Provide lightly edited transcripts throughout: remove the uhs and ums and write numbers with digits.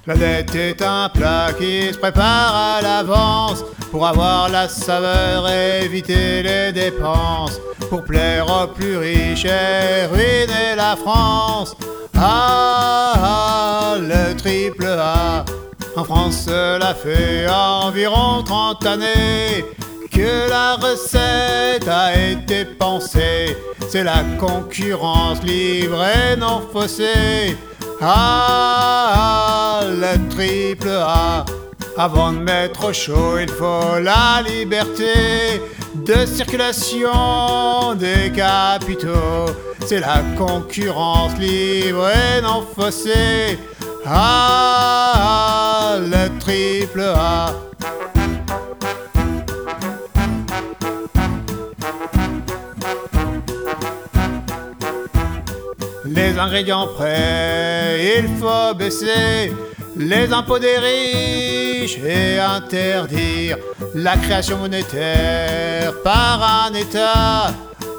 La dette est un plat qui se prépare à l'avance pour avoir la saveur et éviter les dépenses, pour plaire aux plus riches et ruiner la France. Ah, le triple A. En France, cela fait environ 30 années que la recette a été pensée. C'est la concurrence libre et non faussée. Ah, le triple A. Avant de mettre au chaud, il faut la liberté de circulation des capitaux. C'est la concurrence libre et non faussée. Ah, le triple A. Les ingrédients prêts, il faut baisser les impôts des riches et interdire la création monétaire par un État.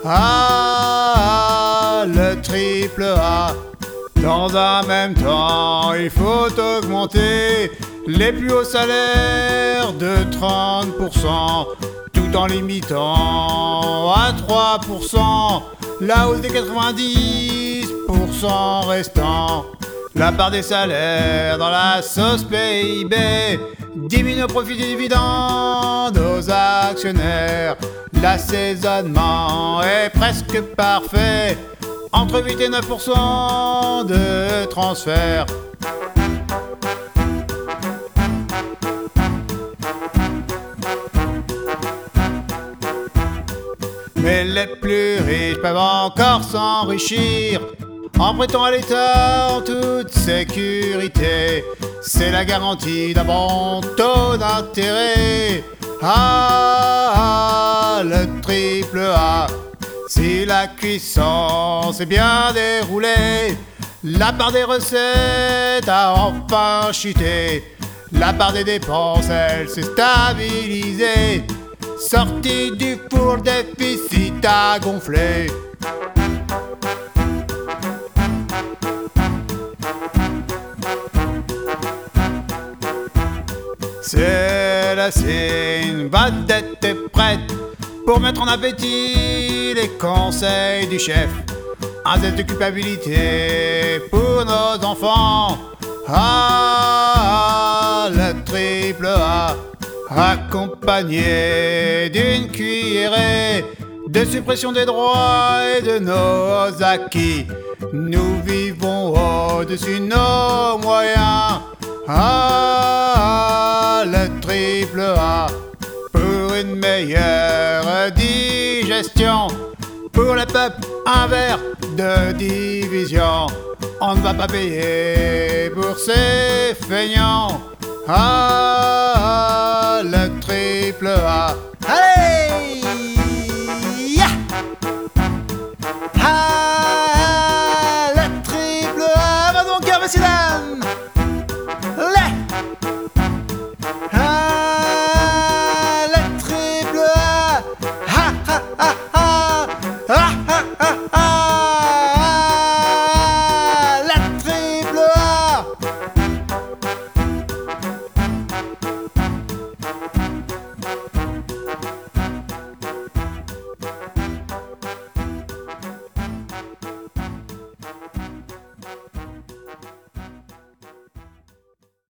Ah, le triple A. Dans un même temps, il faut augmenter les plus hauts salaires de 30%, tout en limitant à 3% la hausse des 90% restants. La part des salaires dans la sauce PIB diminue au profit des dividendes aux actionnaires. L'assaisonnement est presque parfait, entre 8 et 9% de transfert. Mais les plus riches peuvent encore s'enrichir en prêtant à l'État en toute sécurité. C'est la garantie d'un bon taux d'intérêt. Ah, le triple A. Si la cuisson s'est bien déroulée, la part des recettes a enfin chuté. La part des dépenses, elle s'est stabilisée. Sortie du four, le déficit a gonflé. C'est la signe, votre dette est prête pour mettre en appétit les conseils du chef. Un zeste de culpabilité pour nos enfants. Ah, le triple A. Accompagné d'une cuillerée de suppression des droits et de nos acquis, nous vivons au-dessus de nos moyens. Ah, le triple A. Pour une meilleure digestion, pour le peuple, un verre de division. On ne va pas payer pour ces feignants. Ah, le triple A. Allez!